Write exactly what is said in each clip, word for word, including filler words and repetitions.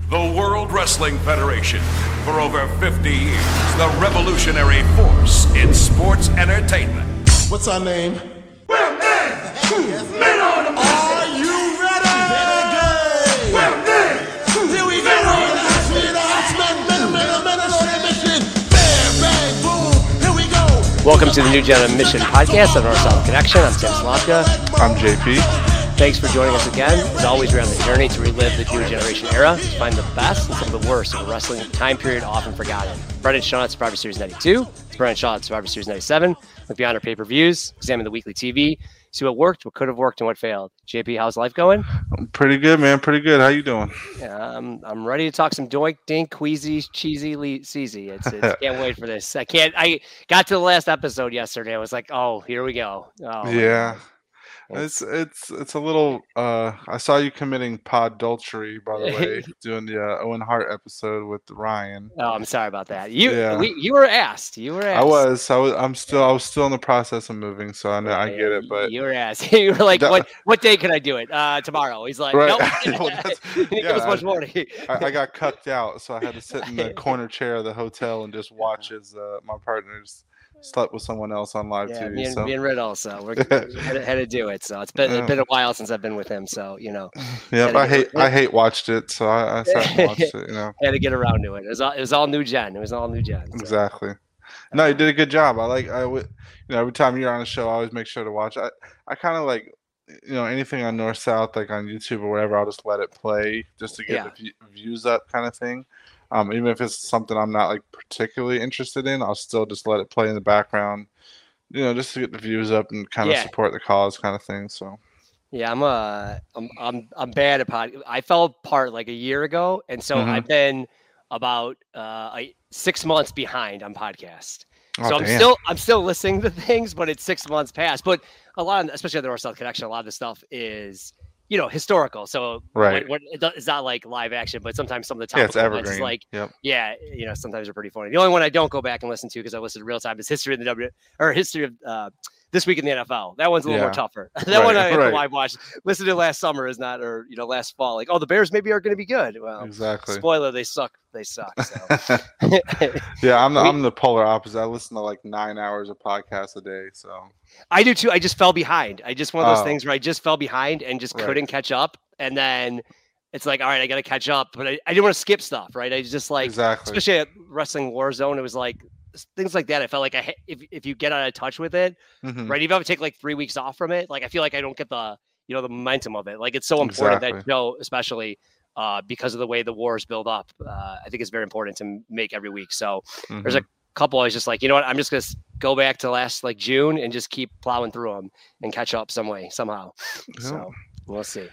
The World Wrestling Federation. For over fifty years, the revolutionary force in sports entertainment. What's our name? Well, men, men on the mission. Are you ready? Well, men, Here we go. Men, men, men, men on the mission. Bam, bang, boom. Here we go. Welcome to the New Gen Mission podcast on North South Connection. I'm Tim Slomka. I'm J P. Thanks for joining us again. As always, we're on the journey to relive the new generation era, to find the best and some of the worst of a wrestling time period often forgotten. Brendan Shaw at Survivor Series ninety-two. It's Brendan Shaw at Survivor Series ninety-seven. Look beyond our pay-per-views, examine the weekly T V, see what worked, what could have worked, and what failed. J P, how's life going? Pretty good, man. Pretty good. How you doing? Yeah, I'm I'm ready to talk some doink, dink, queasy, cheesy, le- cheesy. It's, it's can't wait for this. I can't. I got to the last episode yesterday. I was like, oh, here we go. Oh, yeah. It's it's it's a little. Uh, I saw you committing podultery, by the way, doing the uh, Owen Hart episode with Ryan. Oh, I'm sorry about that. You Yeah. we, you were asked. You were asked. I was. I was. I'm still. I was still in the process of moving, so I know I get it. But you were asked. You were like, That- what what day can I do it? Uh, tomorrow. He's like, Right. nope. Well, that's- He didn't yeah, give us I- much warning. I, I got cucked out, so I had to sit in the corner chair of the hotel and just watch as uh, my partners slept with someone else on live Yeah, T V. me and, so me and Red also. We're had, to- had to do it. So it's been it's been a while since I've been with him. So you know, yep, gotta I get- hate I hate watched it, so I, I sat and watched it. You know. had to get around to it. It was all, it was all new gen. It was all new gen. So. Exactly. No, you did a good job. I like. I would. You know, every time you're on a show, I always make sure to watch. I. I kind of like. You know, anything on North South, like on YouTube or whatever, I'll just let it play just to get Yeah. the view, views up, kind of thing. Um, even if it's something I'm not like particularly interested in, I'll still just let it play in the background. You know, just to get the views up and kind of Yeah. support the cause, kind of thing. So. Yeah, I'm uh I'm I'm I'm bad at pod. I fell apart like a year ago, and so Mhm. I've been about uh like six months behind on podcast. Oh, So I'm damn. still I'm still listening to things, but it's six months past. But a lot, of, especially on the North South Connection, a lot of the stuff is you know historical. So Right. what, what, it do- it's not like live action, but sometimes some of the Yeah, it's topical events is evergreen. like Yep. yeah, you know sometimes they're pretty funny. The only one I don't go back and listen to because I listen to real time is history of the W or history of uh, this week in the N F L. That one's a little more Yeah. tougher. that Right, one I have to right. live watch. Listen to last summer is not or you know last fall. Like oh the Bears maybe are going to be good. Well, Exactly. spoiler they suck. They suck. So. Yeah, I'm the, We- I'm the polar opposite. I listen to like nine hours of podcasts a day. So. I do too. I just fell behind. I just one of those Oh. things where I just fell behind and just Right. couldn't catch up. And then it's like, all right, I got to catch up, but I, I didn't want to skip stuff, right? I just like, Exactly. especially at Wrestling Warzone, it was like things like that. I felt like I, ha- if if you get out of touch with it, Mhm. right? Even if I take like three weeks off from it, like I feel like I don't get the you know the momentum of it. Like it's so important that Exactly. show, especially uh, because of the way the wars build up. Uh, I think it's very important to m- make every week. So there's Mhm. a couple I was just like, you know what, I'm just gonna s- go back to last like June and just keep plowing through them and catch up some way somehow. So we'll see.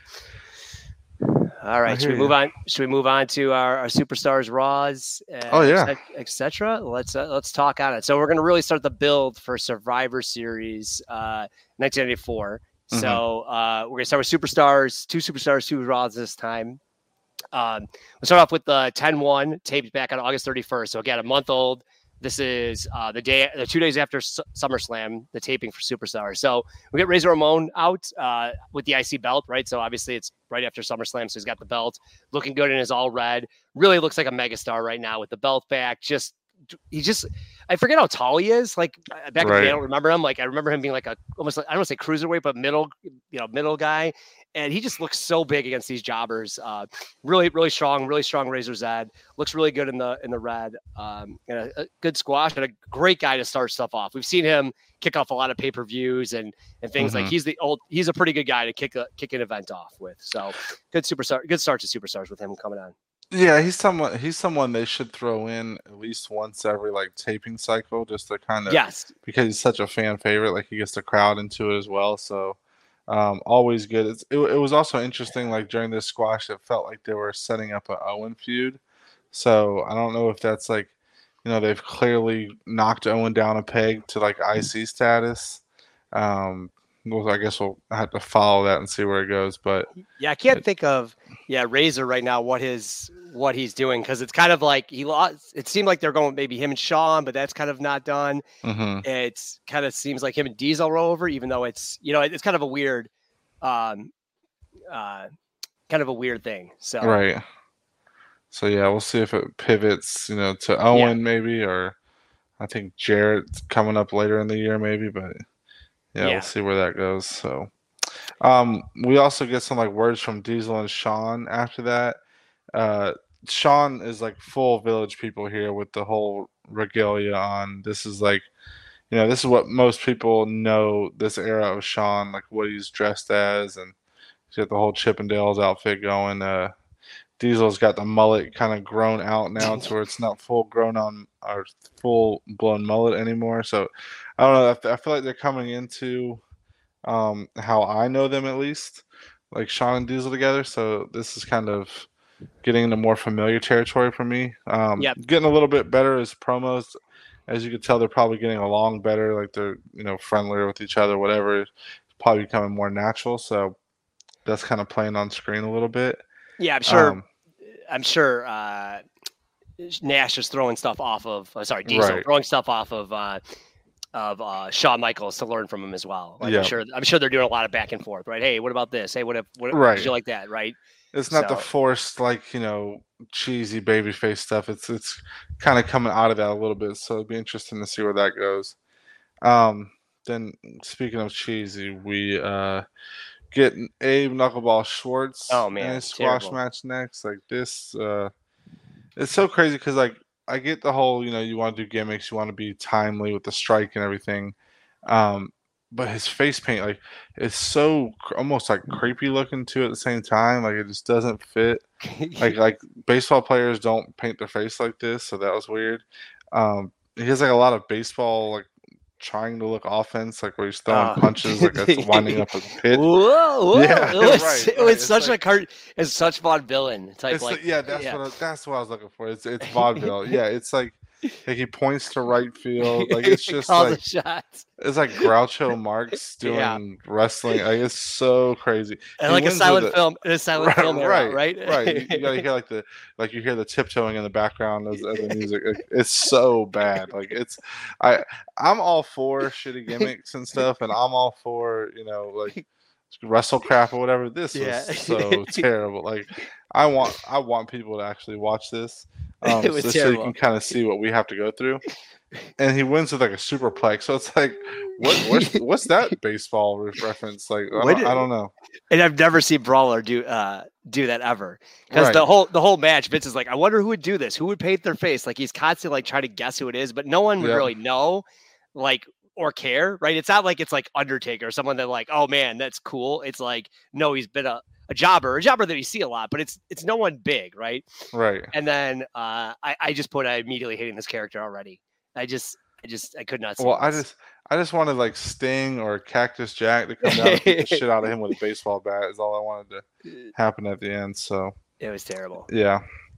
All right, should we hear move ya. on? Should we move on to our, our superstars, Raws, uh, Oh, yeah. et cetera? Let's uh, let's talk on it. So we're gonna really start the build for Survivor Series uh, nineteen ninety-four. Mhm. So uh, we're gonna start with superstars, two superstars, two Raws this time. Um, we'll start off with the ten one taped back on August thirty-first. So again, a month old. This is uh, the day, the two days after Su- SummerSlam, the taping for Superstar. So we get Razor Ramon out uh, with the I C belt, right? So obviously it's right after SummerSlam, so he's got the belt, looking good in his all red. Really looks like a megastar right now with the belt back. Just he just, I forget how tall he is. Like uh, back in the day, I Right. don't remember him. Like I remember him being like a almost, like, I don't want to say cruiserweight, but middle, you know, middle guy. And he just looks so big against these jobbers. Uh, really, really strong, really strong Razor's Edge. Looks really good in the in the red. Um, and a, a good squash and a great guy to start stuff off. We've seen him kick off a lot of pay per views and and things like Mhm. he's the old. He's a pretty good guy to kick a kick an event off with. So good superstar, good start to superstars with him coming on. Yeah, he's someone. He's someone they should throw in at least once every like taping cycle, just to kind of Yes, because he's such a fan favorite. Like he gets the crowd into it as well. So um, always good. It's, it, it was also interesting. Like during this squash, it felt like they were setting up an Owen feud. So I don't know if that's like, you know, they've clearly knocked Owen down a peg to like I C status. Um, well, I guess we'll have to follow that and see where it goes. But yeah. I can't think of yeah Razor right now what his what he's doing because it's kind of like he lost. It seemed like they're going maybe him and Sean, but that's kind of not done. mhm. It's kind of seems like him and Diesel roll over, even though it's you know it's kind of a weird, um, uh, kind of a weird thing. So right. So yeah, we'll see if it pivots, you know, to Owen yeah. maybe, or I think Jarrett's coming up later in the year maybe, but yeah, yeah. we'll see where that goes. So um, we also get some like words from Diesel and Sean after that. Uh, Sean is like full Village people here with the whole regalia on. This is like, you know, this is what most people know this era of Sean, like what he's dressed as, and he's got the whole Chippendales outfit going. Uh, Diesel's got the mullet kind of grown out now to where it's not full grown on or full blown mullet anymore. So I don't know. I feel like they're coming into um, how I know them, at least, like Sean and Diesel together. So this is kind of getting into more familiar territory for me. Um, yep. Getting a little bit better as promos. As you can tell, they're probably getting along better. Like they're, you know, friendlier with each other, whatever. It's probably becoming more natural. So that's kind of playing on screen a little bit. Yeah, I'm sure. Um, I'm sure uh, Nash is throwing stuff off of. Oh, sorry, Diesel right. throwing stuff off of uh, of uh, Shawn Michaels to learn from him as well. Like, yeah. I'm sure. I'm sure they're doing a lot of back and forth. Right? Hey, what about this? Hey, what if? What, right. Did you like that? Right? It's not so. the forced, like, you know, cheesy babyface stuff. It's it's kind of coming out of that a little bit. So it'd be interesting to see where that goes. Um, then speaking of cheesy, we uh, get Abe Knuckleball Schwartz oh, man, in a squash terrible. match next. Like this, uh, it's so crazy because like I get the whole, you know, you want to do gimmicks, you want to be timely with the strike and everything. Um, But his face paint, like, it's so cr- almost like creepy looking too at the same time. Like, it just doesn't fit. like, like baseball players don't paint their face like this, so that was weird. Um, he has like a lot of baseball, like, trying to look offense, like where he's throwing uh, punches, like it's winding up a pit. Whoa, whoa. Yeah, it was, right, it right. was It's such like, a cart. It's such vaudevillain type. It's like, like, yeah, that's yeah. what I, that's what I was looking for. It's it's vaudeville. Yeah, it's like. Like he points to right field, like it's just like it's like Groucho Marx doing yeah. wrestling. Like it's so crazy, and like a silent the, film, a silent right, film, era, right? Right, right. You, you gotta hear like the like you hear the tiptoeing in the background as, as the music. It, it's so bad. Like it's I I'm all for shitty gimmicks and stuff, and I'm all for you know like wrestle crap or whatever. This yeah. was so terrible. Like I want I want people to actually watch this. Um, it was so, terrible. so you can kind of see what we have to go through, and he wins with like a superplex. So it's like, what? What's, what's that baseball reference? Like, I don't, I don't know. And I've never seen Brawler do uh, do that ever because right. the whole the whole match, Vince is like, I wonder who would do this. Who would paint their face? Like he's constantly like trying to guess who it is, but no one would yep. really know, like or care. Right? It's not like it's like Undertaker or someone that like, oh man, that's cool. It's like, no, he's been a. a jobber, a jobber that you see a lot, but it's it's no one big, right? Right. And then uh, I, I just put I immediately hating this character already. I just I just I could not see Well, this. I just I just wanted like Sting or Cactus Jack to come down and beat the shit out of him with a baseball bat is all I wanted to happen at the end. So it was terrible. Yeah.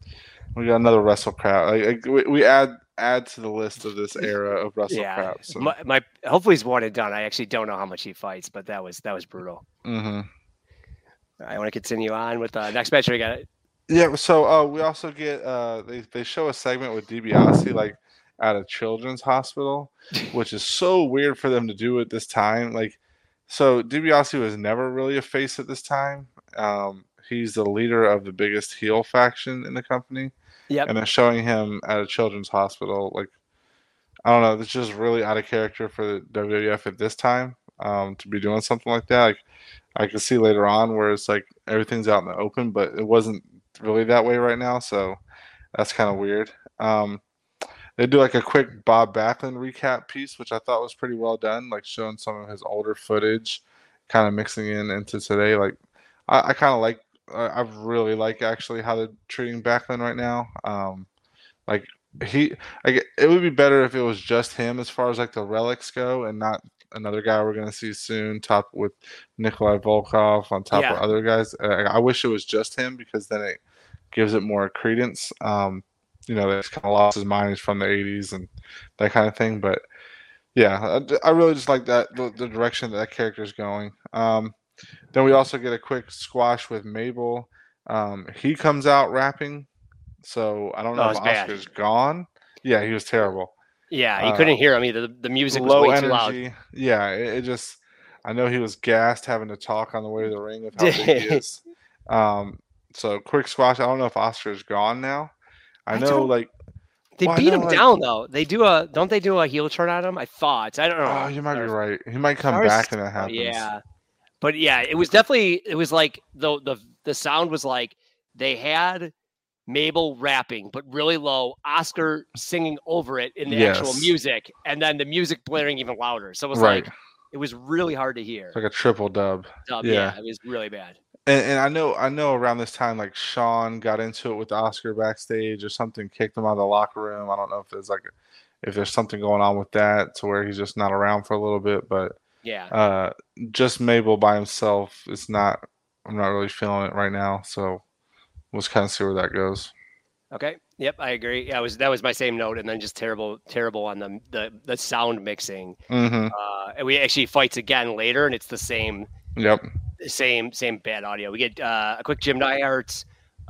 We got another wrestle crap. Like, we, we add add to the list of this era of wrestle yeah. crap. So. My, my hopefully he's one and done. I actually don't know how much he fights, but that was that was brutal. Mm-hmm. I want to continue on with the uh, next match. We got it. Yeah, so uh, we also get uh, they they show a segment with DiBiase like at a children's hospital, which is so weird for them to do at this time. Like, so DiBiase was never really a face at this time. Um, he's the leader of the biggest heel faction in the company. Yep. And they're showing him at a children's hospital. Like, I don't know, it's just really out of character for the W W F at this time um, to be doing something like that. Like, I can see later on where it's like everything's out in the open, but it wasn't really that way right now. So that's kind of weird. Um, they do like a quick Bob Backlund recap piece, which I thought was pretty well done, like showing some of his older footage, kind of mixing in into today. Like I, I kind of like, I, I really like actually how they're treating Backlund right now. Um, like he, like it would be better if it was just him as far as like the relics go, and not another guy we're going to see soon, top with Nikolai Volkov on top yeah. of other guys. Uh, I wish it was just him because then it gives it more credence. Um, you know, that's kind of lost his mind. He's from the eighties and that kind of thing. But yeah, I, I really just like that, the, the direction that that character is going. Um, then we also get a quick squash with Mabel. Um, he comes out rapping. So I don't know oh, if bad. Oscar's gone. Yeah, he was terrible. Yeah, you uh, couldn't hear him either. The, the music was low way energy. too loud. Yeah, it, it just. I know he was gassed having to talk on the way to the ring of how big he is. Um, So quick squash. I don't know if Oscar's gone now. I, I know, don't- like They well, I beat know, him like- down though. They do a don't they do a heel turn on him? I thought. I don't know. oh, you might be Or- right. He might come Stars- back and that happens. Yeah. But yeah, it was definitely it was like the the the sound was like they had Mabel rapping, but really low, Oscar singing over it in the actual Yes. music, and then the music blaring even louder. So it was Right. like it was really hard to hear. It's like a triple dub. Dub, yeah. yeah, it was really bad. And, and I know, I know. Around this time, like Sean got into it with Oscar backstage or something, kicked him out of the locker room. I don't know if there's like, a, if there's something going on with that to where he's just not around for a little bit. But Yeah. uh, just Mabel by himself, it's not. I'm not really feeling it right now. So we'll just kind of see where that goes. Okay. Yep, I agree. Yeah, it was that was my same note, and then just terrible, terrible on the the, the sound mixing. Mm-hmm. Uh, and we actually fights again later, and it's the same. Yep. Same, same bad audio. We get uh, a quick Jim Neihart,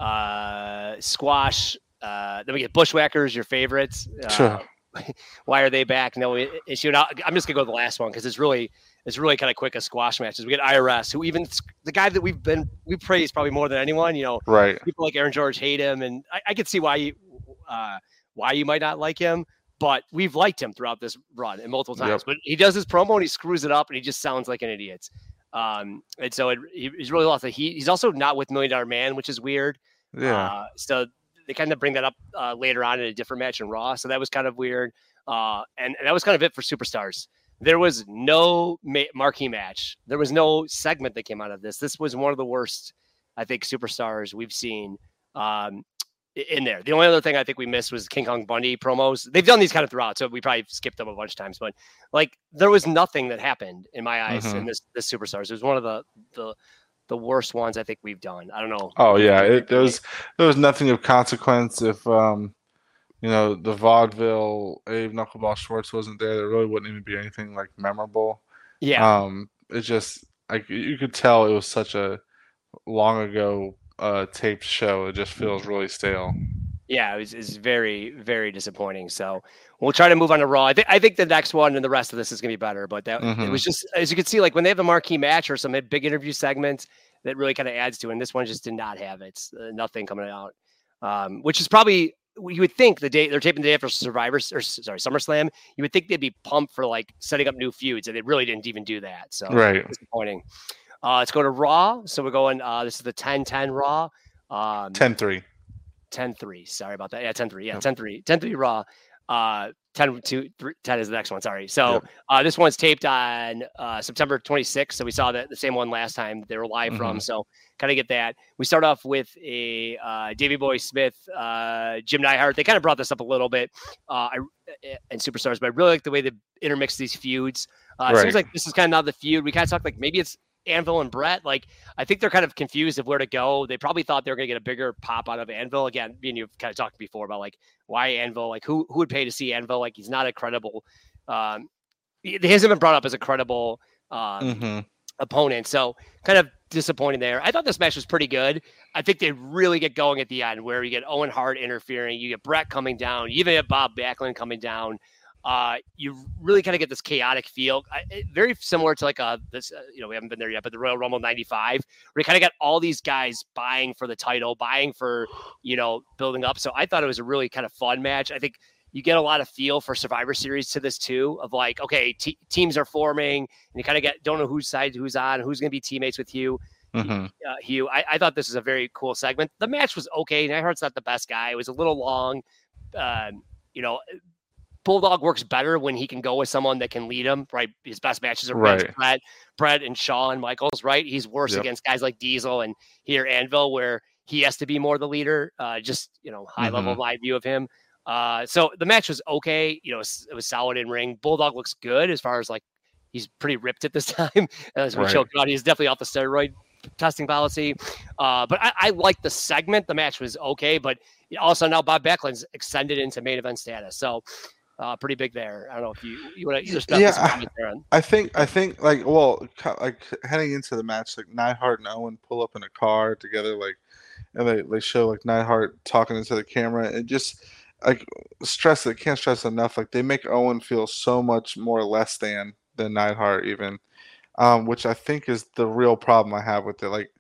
uh, squash. Uh, then we get Bushwhackers, your favorites. Uh, Sure. Why are they back? No issue. Now, I'm just gonna go to the last one because it's really, it's really kind of quick as squash matches. We get I R S, who even the guy that we've been we praise probably more than anyone. You know, Right. people like Aaron George hate him, and I, I can see why you, uh, why you might not like him. But we've liked him throughout this run and multiple times. Yep. But he does his promo and he screws it up, and he just sounds like an idiot. Um, and so it, he, he's really lost the heat. He's also not with Million Dollar Man, which is weird. Yeah. Uh, so they kind of bring that up uh, later on in a different match in Raw. So that was kind of weird. Uh, and, and that was kind of it for Superstars. There was no ma- marquee match. There was no segment that came out of this. This was one of the worst, I think, Superstars we've seen um, in there. The only other thing I think we missed was King Kong Bundy promos. They've done these kind of throughout, so we probably skipped them a bunch of times. But like, there was nothing that happened in my eyes Mhm. in this this Superstars. It was one of the the the worst ones I think we've done. I don't know. Oh yeah, it, there was there was nothing of consequence. If um, you know, the vaudeville Abe Knuckleball Schwartz wasn't there, there really wouldn't even be anything like memorable. Yeah, Um, it's just like you could tell it was such a long ago uh taped show. It just feels really stale. yeah, it was, it's very very disappointing. So we'll try to move on to Raw. I think I think the next one and the rest of this is gonna be better. But that it Mhm. was just as you can see, like when they have a marquee match or some big interview segments that really kind of adds to it. And this one just did not have it. It's, uh, nothing coming out, um, which is probably you would think the day they're taping the day after Survivor or sorry SummerSlam, you would think they'd be pumped for like setting up new feuds, and they really didn't even do that. So Right. disappointing. Uh, let's go to Raw. So we're going. Uh, this is the ten ten Raw. Um, ten three. ten three. Sorry about that. Yeah, ten three. Yeah, ten three. ten three Raw. Uh, ten two three, ten is the next one. Sorry. So Yep. uh, this one's taped on uh, September twenty-sixth. So we saw that the same one last time they were live from. Mhm. So kind of get that. We start off with a uh, Davey Boy Smith, uh, Jim Neihart. They kind of brought this up a little bit uh, I, and Superstars, but I really like the way they intermix these feuds. Uh, It Right. seems like this is kind of not the feud. We kind of talked like maybe it's Anvil and Brett. Like I think they're kind of confused of where to go. They probably thought they were going to get a bigger pop out of Anvil. Again, me and you've kind of talked before about like why Anvil, like who who would pay to see Anvil? Like he's not a credible. Um, he he hasn't been brought up as a credible um, hmm opponent. So kind of disappointing there. I thought this match was pretty good. I think they really get going at the end where you get Owen Hart interfering, you get Brett coming down, you even have Bob Backlund coming down. Uh, you really kind of get this chaotic feel, I, it- very similar to like a this. Uh, you know, we haven't been there yet, but the Royal Rumble ninety-five, where you kind of got all these guys buying for the title, buying for you know building up. So I thought it was a really kind of fun match. I think you get a lot of feel for Survivor Series to this too, of like okay, te- teams are forming, and you kind of get don't know whose side who's on, who's going to be teammates with you. hmm Uh, Hugh, I, I thought this was a very cool segment. The match was okay. Neidhart's not the best guy. It was a little long. Um, you know, Bulldog works better when he can go with someone that can lead him, right? His best matches are Right. against Brett, Brett and Shawn Michaels, right? He's worse Yep. against guys like Diesel and here Anvil, where he has to be more the leader. Uh, just, you know, high level Mhm. my view of him. Uh, so the match was okay. You know, it was solid in ring. Bulldog looks good as far as like he's pretty ripped at this time. As we Right. choked out, he's definitely off the steroid testing policy. Uh, but I, I like the segment. The match was okay, but also now Bob Backlund's extended into main event status. So uh, pretty big there. I don't know if you you want to either step Yeah, this comment there on. I think I think like well ca- like heading into the match, like Neidhart and Owen pull up in a car together, like and they, they show like Neidhart talking into the camera and just like stress it can't stress enough. Like they make Owen feel so much more less than than Neidhart even. Um, which I think is the real problem I have with it. Like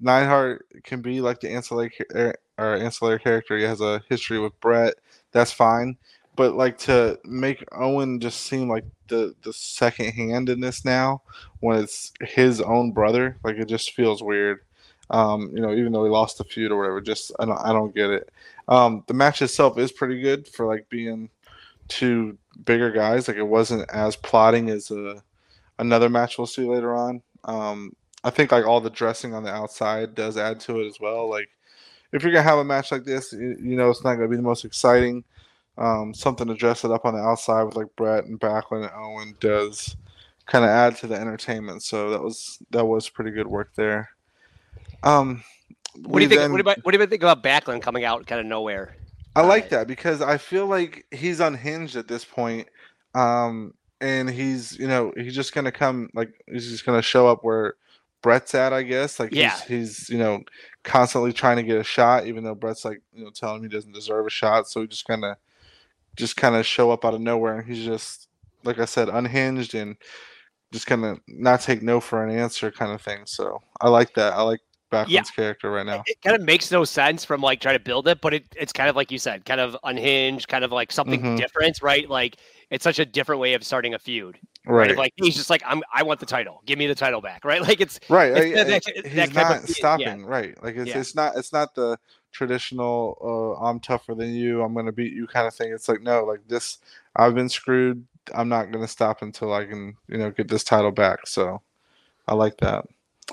Neidhart can be like the ancillary or ancillary character. He has a history with Brett. That's fine. But like to make Owen just seem like the the second hand in this now, when it's his own brother, like it just feels weird. Um, you know, even though he lost the feud or whatever, just I don't I don't get it. Um, the match itself is pretty good for like being two bigger guys. Like it wasn't as plotting as a another match we'll see later on. Um, I think like all the dressing on the outside does add to it as well. Like if you're gonna have a match like this, you, you know it's not gonna be the most exciting. Um, something to dress it up on the outside with like Brett and Backlund and Owen does kind of add to the entertainment. So that was that was pretty good work there. Um, what do you think? Then, what, about, what do you think about Backlund coming out kind of nowhere? I like that because I feel like he's unhinged at this point. Um, and he's you know he's just gonna come like he's just gonna show up where Brett's at, I guess. Like yeah. he's, he's you know constantly trying to get a shot, even though Brett's like you know telling him he doesn't deserve a shot. So he just kind of just kind of show up out of nowhere, and he's just like I said, unhinged and just kind of not take no for an answer kind of thing. So I like that. I like Backlund's yeah. character right now. It kind of makes no sense from like trying to build it, but it, it's kind of like you said, kind of unhinged, kind of like something mm-hmm. different, right? Like it's such a different way of starting a feud, right? right? Like he's just like, I'm, I want the title, give me the title back, right? Like it's right. It's, I, that, I, that, he's that not of, stopping, yeah. right? Like it's, yeah. it's not, it's not the traditional uh, I'm tougher than you, I'm gonna beat you kind of thing. It's like no, like this, I've been screwed. I'm not gonna stop until I can, you know, get this title back. So I like that.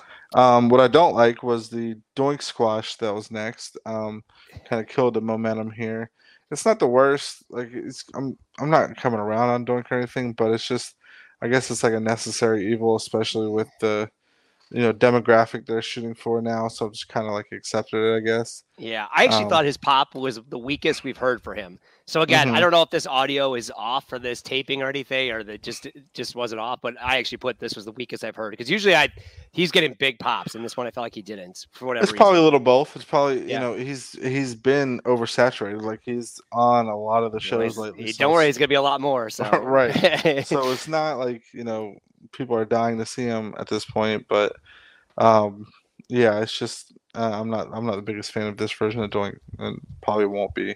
Um, what I don't like was the Doink Squash that was next. Um, kind of killed the momentum here. It's not the worst. Like it's, I'm, I'm not coming around on Doink or anything, but it's just, I guess it's like a necessary evil, especially with the, you know, demographic they're shooting for now. So I've just kind of like accepted it, I guess. Yeah, I actually um, thought his pop was the weakest we've heard for him. So again, mm-hmm. I don't know if this audio is off for this taping or anything, or that just just wasn't off. But I actually put this was the weakest I've heard because usually I he's getting big pops, and this one I felt like he didn't for whatever. It's reason. probably a little both. It's probably yeah. you know he's he's been oversaturated. Like he's on a lot of the shows you know, lately. He, so don't worry, it's gonna be a lot more. So right. So it's not like you know people are dying to see him at this point, but um, yeah, it's just uh, I'm not I'm not the biggest fan of this version of Doink, and probably won't be.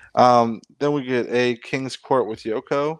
Um, then we get a King's Court with Yoko,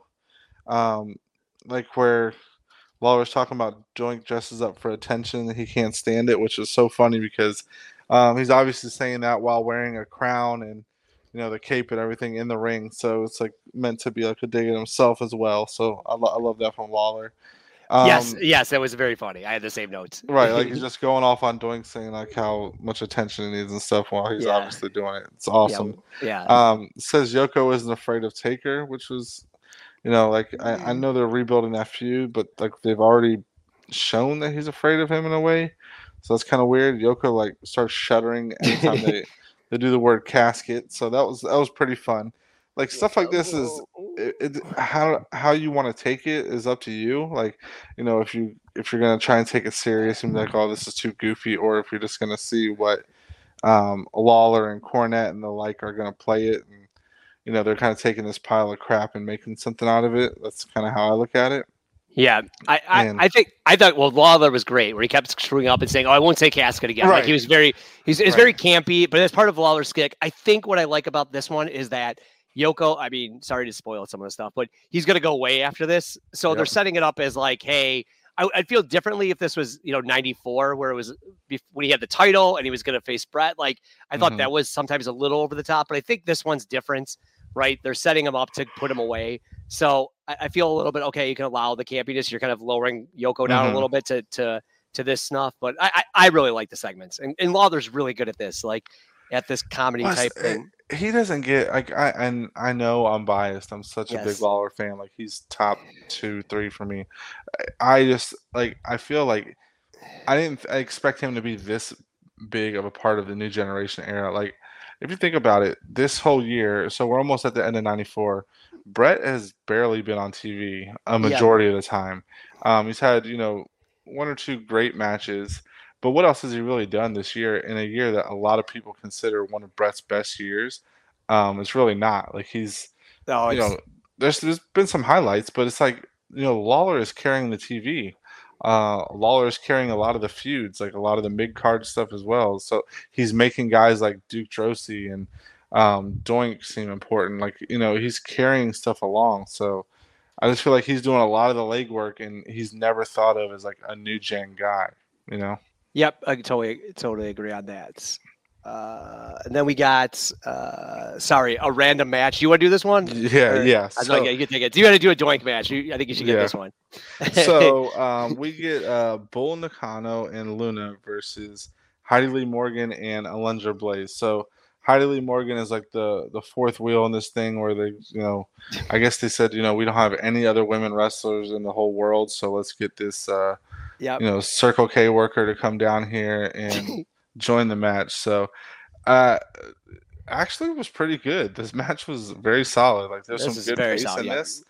um, like where Lawler's talking about Doink dresses up for attention and he can't stand it, which is so funny because um, he's obviously saying that while wearing a crown and you know the cape and everything in the ring. So it's like meant to be like a dig at himself as well. So I, lo- I love that from Lawler. Um, yes, yes, that was very funny. I had the same notes. Right, like he's just going off on Doink, saying like how much attention he needs and stuff while he's yeah. obviously doing it. It's awesome. Yeah. yeah. Um, it says Yoko isn't afraid of Taker, which was, you know, like I, I know they're rebuilding that feud, but like they've already shown that he's afraid of him in a way. So that's kind of weird. Yoko like starts shuddering anytime they, they do the word casket. So that was that was pretty fun. Like stuff like this is it, it, how how you want to take it is up to you. Like you know if you if you're gonna try and take it serious and be like, oh, this is too goofy, or if you're just gonna see what um, Lawler and Cornette and the like are gonna play it, and you know they're kind of taking this pile of crap and making something out of it. That's kind of how I look at it. Yeah, I, I, and, I think I thought well Lawler was great where he kept screwing up and saying, "Oh, I won't say casket again." Right. Like he was very he's, he's right. very campy, but as part of Lawler's stick, I think what I like about this one is that Yoko, I mean, sorry to spoil some of the stuff, but he's going to go away after this. So yep. they're setting it up as like, hey, I, I'd feel differently if this was, you know, ninety-four, where it was when he had the title and he was going to face Brett. Like, I thought mm-hmm. that was sometimes a little over the top, but I think this one's different, right? They're setting him up to put him away. So I, I feel a little bit, okay, you can allow the campiness. You're kind of lowering Yoko down mm-hmm. a little bit to, to, to this snuff, but I, I, I really like the segments. And, and Lawler's really good at this, like at this comedy Plus, type thing. He doesn't get like I and I know I'm biased. I'm such yes. a big Lawler fan. Like he's top two, three for me. I, I just like I feel like I didn't I expect him to be this big of a part of the new generation era. Like if you think about it, this whole year, so we're almost at the end of ninety-four. Brett has barely been on T V a majority yeah. of the time. Um, he's had you know one or two great matches. But what else has he really done this year in a year that a lot of people consider one of Brett's best years? Um, it's really not. Like he's, no, you know, there's there's been some highlights, but it's like you know Lawler is carrying the T V uh, Lawler's carrying a lot of the feuds, like a lot of the mid card stuff as well. So he's making guys like Duke Drosy and um, Doink seem important. Like, you know, he's carrying stuff along. So I just feel like he's doing a lot of the legwork, and he's never thought of as like a new gen guy, you know? Yep, I totally totally agree on that. Uh, and then we got uh, sorry, a random match. You want to do this one? Yeah, Or- yeah. I was So, like, yeah, you can take it. You got to do a Doink match. You, I think you should get Yeah. this one. so um, we get uh, Bull Nakano and Luna versus Heidi Lee Morgan and Alundra Blaze. So Heidi Lee Morgan is like the the fourth wheel in this thing where they, you know, I guess they said, you know, we don't have any other women wrestlers in the whole world, so let's get this, uh, Yep. you know, Circle K worker to come down here and join the match. So, uh, actually, it was pretty good. This match was very solid. Like, there's This some is good very pace solid, in yeah. this.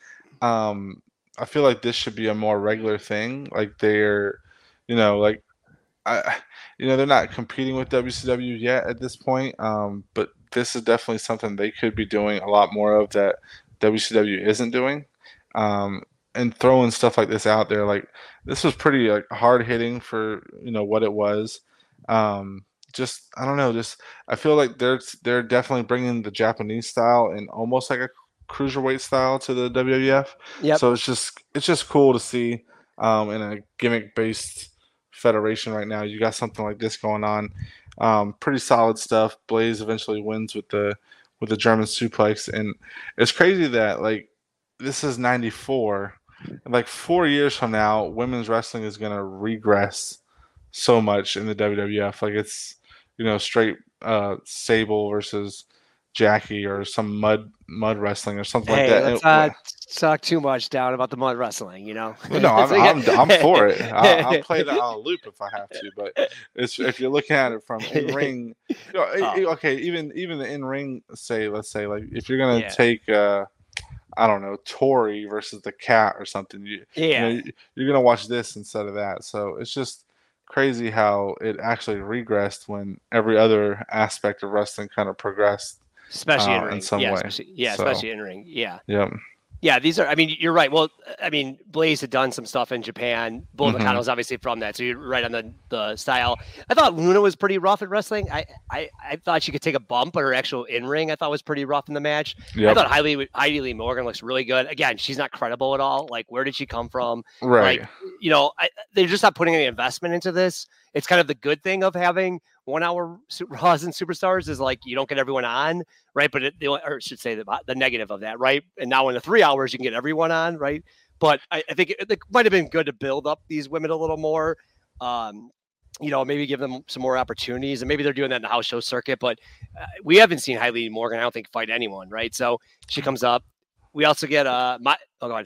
Um, I feel like this should be a more regular thing. Like, they're, you know, like, I, you know, they're not competing with W C W yet at this point. Um, but this is definitely something they could be doing a lot more of that W C W isn't doing. Um, and throwing stuff like this out there, like this was pretty like hard hitting for, you know, what it was. Um, just I don't know, just I feel like they're they're definitely bringing the Japanese style and almost like a cruiserweight style to the W W F. Yep. So it's just it's just cool to see um, in a gimmick based federation right now. You got something like this going on. Um, pretty solid stuff. Blaze eventually wins with the with the German suplex, and it's crazy that like this is ninety-four. And like four years from now, women's wrestling is gonna regress so much in the W W F. Like it's, you know, straight uh, Sable versus Jackie or some mud mud wrestling or something Hey, like that. let's And- not talk too much down about the mud wrestling. You know. no, I'm, So you I'm, got- I'm for it. I'll, I'll play that on a loop if I have to. But it's if you're looking at it from in ring, you know, eh, eh, okay, even even the in ring, say let's say like if you're gonna Yeah. take, uh, I don't know, Tori versus the Cat or something, you, you Yeah. know, you- you're gonna watch this instead of that. So it's just crazy how it actually regressed when every other aspect of wrestling kind of progressed. Especially uh, in in ring. some yeah, way. especially, yeah, So- especially in ring. Yeah. Yep. Yeah, these are. I mean, you're right. Well, I mean, Blaze had done some stuff in Japan. Bull Mhm. Nakano was obviously from that, so you're right on the, the style. I thought Luna was pretty rough at wrestling. I, I, I thought she could take a bump, but her actual in ring I thought was pretty rough in the match. I Yep. thought Heidi, Heidi Lee Morgan looks really good. Again, she's not credible at all. Like, where did she come from? Right. Like, you know, I, they're just not putting any investment into this. It's kind of the good thing of having one hour su- Raws and Superstars is like you don't get everyone on, right? But it, the, or I should say the, the negative of that, right? And now in the three hours you can get everyone on, right? But I, I think it, it might have been good to build up these women a little more. Um, you know, maybe give them some more opportunities, and maybe they're doing that in the house show circuit. But uh, we haven't seen Heidi Morgan, I don't think, fight anyone, right? So she comes up. We also get uh, my oh god,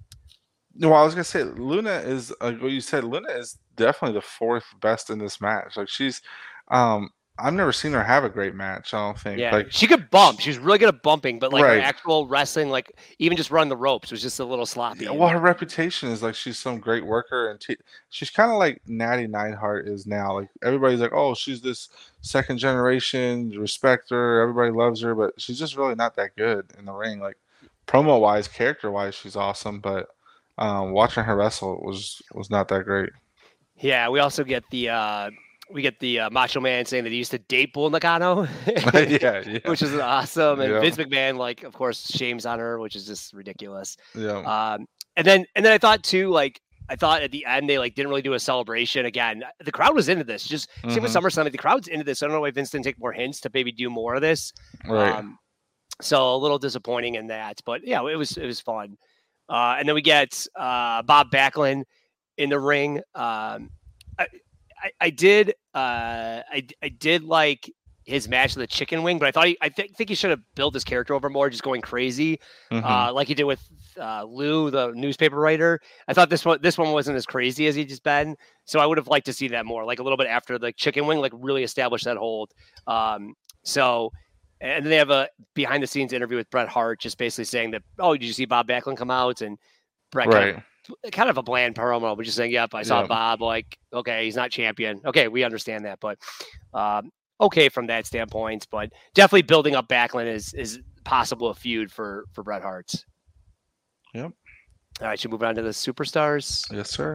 No, I was gonna say Luna is like what you said. Luna is definitely the fourth best in this match. Like she's, um, I've never seen her have a great match. I don't think. yeah, Like she could bump. She was really good at bumping, but like her Right. actual wrestling, like even just running the ropes, was just a little sloppy. yeah, well, her reputation is like she's some great worker, and t- she's kind of like Natty Neidhart is now. Like everybody's like, oh, she's this second generation, respect her, everybody loves her, but she's just really not that good in the ring. Like promo wise, character wise, she's awesome, but um, watching her wrestle was was not that great. Yeah, we also get the uh we get the uh, Macho Man saying that he used to date Bull Nakano, yeah, yeah, which is awesome. And Yeah. Vince McMahon, like, of course, shames on her, which is just ridiculous. yeah. Um, and then and then I thought too, like, I thought at the end they like didn't really do a celebration. Again, the crowd was into this. Just same with Mhm. SummerSlam, like, the crowd's into this. I don't know why Vince didn't take more hints to maybe do more of this. Right. Um, so a little disappointing in that, but yeah, it was it was fun. Uh, and then we get uh, Bob Backlund in the ring. Um, I, I, I did uh, I, I did like his match with the chicken wing, but I thought he, I th- think he should have built his character over more, just going crazy, Mhm. uh, like he did with uh, Lou, the newspaper writer. I thought this one this one wasn't as crazy as he just been, so I would have liked to see that more, like a little bit after the chicken wing, like really establish that hold. Um, so. And then they have a behind the scenes interview with Bret Hart, just basically saying that, oh, did you see Bob Backlund come out? And Bret kind, right. of, kind of a bland promo, but just saying, yep, I saw Yeah. Bob. Like, okay, he's not champion. Okay, we understand that, but um, okay from that standpoint. But definitely building up Backlund is is possible a feud for for Bret Hart. Yep. All right, should we move on to the superstars? Yes, sir.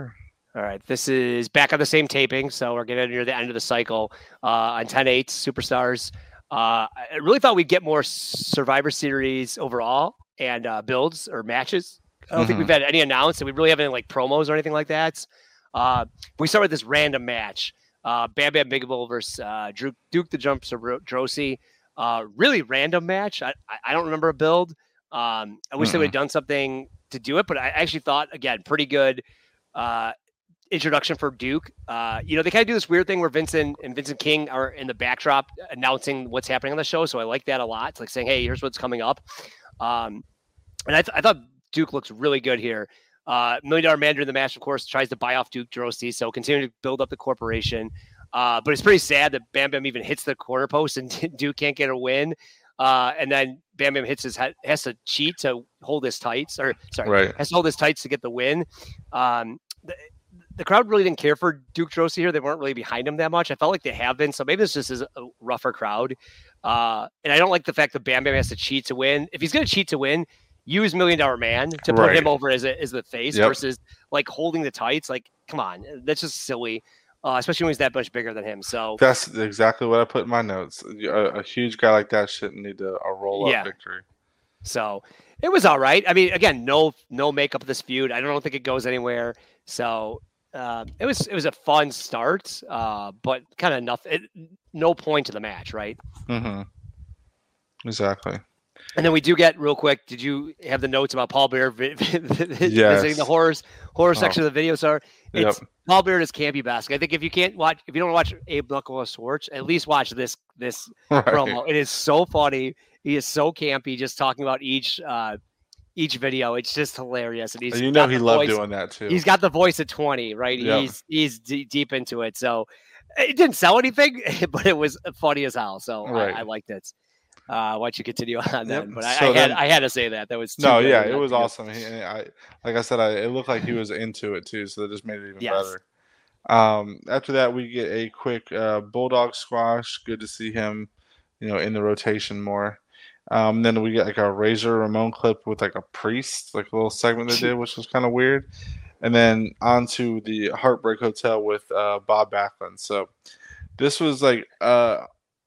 All right, this is back on the same taping, so we're getting near the end of the cycle uh, on ten eight Superstars. Uh, I really thought we'd get more Survivor Series overall and uh, builds or matches. I don't mm-hmm. think we've had any announced, and we really haven't any, like promos or anything like that. Uh, we start with this random match: uh, Bam Bam Bigelow versus uh, Drew, Duke the Jumper Droese. Uh, really random match. I, I don't remember a build. Um, I wish mm-hmm. they would have done something to do it, but I actually thought again pretty good. Uh, introduction for Duke. Uh, you know, they kind of do this weird thing where Vincent and Vincent King are in the backdrop announcing what's happening on the show. So I like that a lot. It's like saying, hey, here's what's coming up. Um, and I, th- I thought Duke looks really good here. Uh, Million Dollar Man during the match, of course, tries to buy off Duke Droese. So continue to build up the corporation. Uh, but it's pretty sad that Bam Bam even hits the corner post and Duke can't get a win. Uh, and then Bam Bam hits his head, has to cheat to hold his tights or sorry, right. has to hold his tights to get the win. Um, the, The crowd really didn't care for Duke Droese here. They weren't really behind him that much. I felt like they have been. So maybe this just is a rougher crowd. Uh, and I don't like the fact that Bam Bam has to cheat to win. If he's going to cheat to win, use Million Dollar Man to put right. him over as, a, as the face yep. versus like holding the tights. Like, come on. That's just silly, uh, especially when he's that much bigger than him. So that's exactly what I put in my notes. A, a huge guy like that shouldn't need a, a roll-up yeah. victory. So it was all right. I mean, again, no no makeup of this feud. I don't think it goes anywhere. So Uh, it was it was a fun start, uh, but kind of nothing. It, no point to the match, right? Mm-hmm. Exactly. And then we do get real quick. Did you have the notes about Paul Bear vi- vi- yes. visiting the horror horror oh. section of the video? Sir, it's yep. Paul Bear is campy basket. I think if you can't watch, if you don't watch Abe Knuckles Schwartz, at least watch this this right. promo. It is so funny. He is so campy, just talking about each. Uh, Each video, it's just hilarious, and he's you know he loved voice, doing that too. He's got the voice at twenty, right? Yep. He's he's d- deep into it, so it didn't sell anything, but it was funny as hell. So right. I, I liked it. Uh, why don't you continue on that? Yep. But I, so I had then, I had to say that that was no, yeah, it was awesome. He, I like I said, I, it looked like he was into it too, so that just made it even yes. better. Um, after that, we get a quick uh, Bulldog squash. Good to see him, you know, in the rotation more. Um, then we get like a Razor Ramon clip with like a priest, like a little segment they did, which was kind of weird. And then on to the Heartbreak Hotel with uh, Bob Backlund. So this was like uh,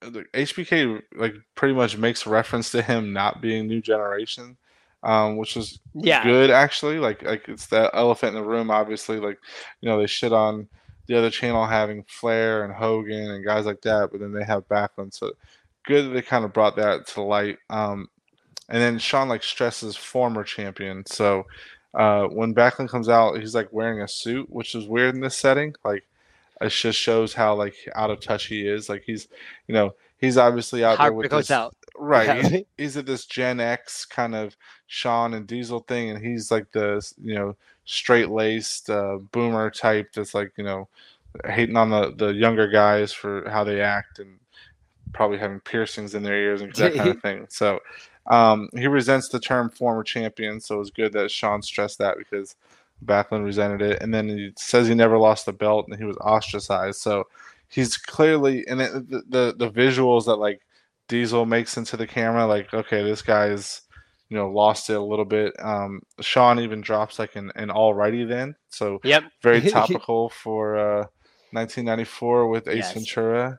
H B K like pretty much makes reference to him not being New Generation, um, which was yeah. good actually. Like like it's that elephant in the room. Obviously, like you know they shit on the other channel having Flair and Hogan and guys like that, but then they have Backlund. So good that they kind of brought that to light. Um, and then Sean like stresses former champion. So uh, when Backlund comes out, he's like wearing a suit, which is weird in this setting. Like it just shows how like out of touch he is. Like he's, you know, he's obviously out there with this, out. right. Yeah. He's, he's at this Gen X kind of Sean and Diesel thing, and he's like the you know straight laced uh, boomer type that's like you know hating on the the younger guys for how they act and probably having piercings in their ears and that kind of thing. So um, he resents the term former champion. So it was good that Sean stressed that because Backlund resented it. And then he says he never lost the belt and he was ostracized. So he's clearly, and it, the, the, the visuals that like Diesel makes into the camera, like, okay, this guy's, you know, lost it a little bit. Um, Sean even drops like an, an alrighty then. So yep. very topical for uh, nineteen ninety-four with Ace yes. Ventura.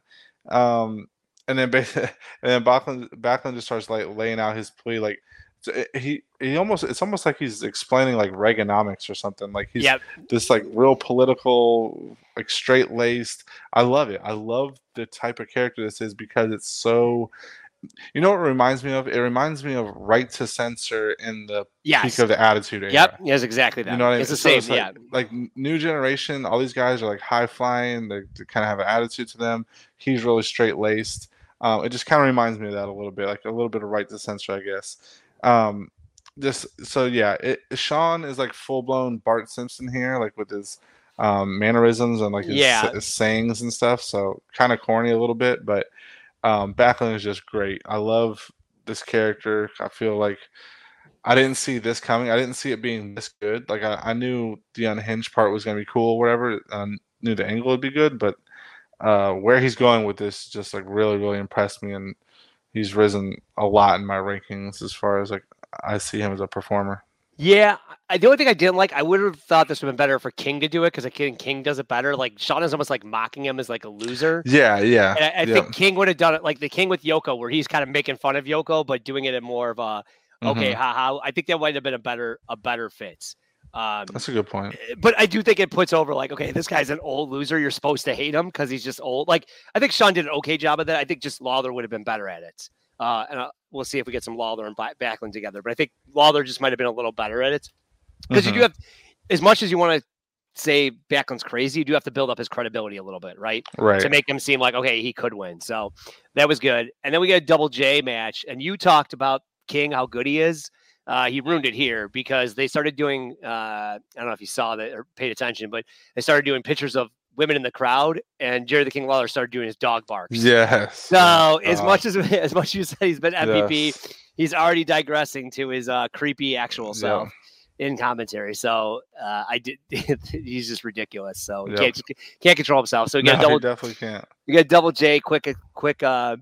Um, And then, and then Backlund, Backlund just starts like laying out his plea. Like he, he almost, it's almost like he's explaining like Reaganomics or something. Like he's yep. this like real political, like straight laced. I love it. I love the type of character this is because it's so. You know what it reminds me of? It reminds me of Right to Censor in the yes. peak of the Attitude Era. Yep, yes, exactly that. You know what I mean? It's the so same, it's like, yeah. Like New Generation, all these guys are like high flying. They, they kind of have an attitude to them. He's really straight laced. Um, it just kind of reminds me of that a little bit, like a little bit of Right to Censor, I guess. Um, just so yeah, it, Sean is like full blown Bart Simpson here, like with his um, mannerisms and like his, yeah. his sayings and stuff. So kind of corny a little bit, but um, Backlund is just great. I love this character. I feel like I didn't see this coming. I didn't see it being this good. Like I, I knew the unhinged part was going to be cool, or whatever. I knew the angle would be good, but uh, where he's going with this just like really, really impressed me, and he's risen a lot in my rankings as far as like I see him as a performer. Yeah, I, the only thing I didn't like, I would have thought this would have been better for King to do it because I think King does it better. Like Sean is almost like mocking him as like a loser. Yeah, yeah, And I, I yep. think King would have done it like the King with Yoko, where he's kind of making fun of Yoko, but doing it in more of a okay, Mhm. haha. I think that might have been a better a better fit. Um, That's a good point. but I do think it puts over like, okay, this guy's an old loser. You're supposed to hate him because he's just old. Like I think Sean did an okay job of that. I think just Lawler would have been better at it. Uh, and uh, we'll see if we get some Lawler and ba- Backlund together. But I think Lawler just might have been a little better at it because Mhm. you do have, as much as you want to say Backlund's crazy, you do have to build up his credibility a little bit, right? Right. To make him seem like, okay, he could win. So that was good. And then we get a double J match. And you talked about King, how good he is. Uh, he ruined it here because they started doing, uh, I don't know if you saw that or paid attention, but they started doing pictures of women in the crowd, and Jerry the King Lawler started doing his dog barks. Yes. So as Uh, much as as much as you said he's been M V P, yes. he's already digressing to his uh, creepy actual Yeah. self in commentary. So uh, I did. He's just ridiculous. So he Yep. can't can't control himself. So we No, get a he double. definitely can't. We get a double J, quick, quick, uh,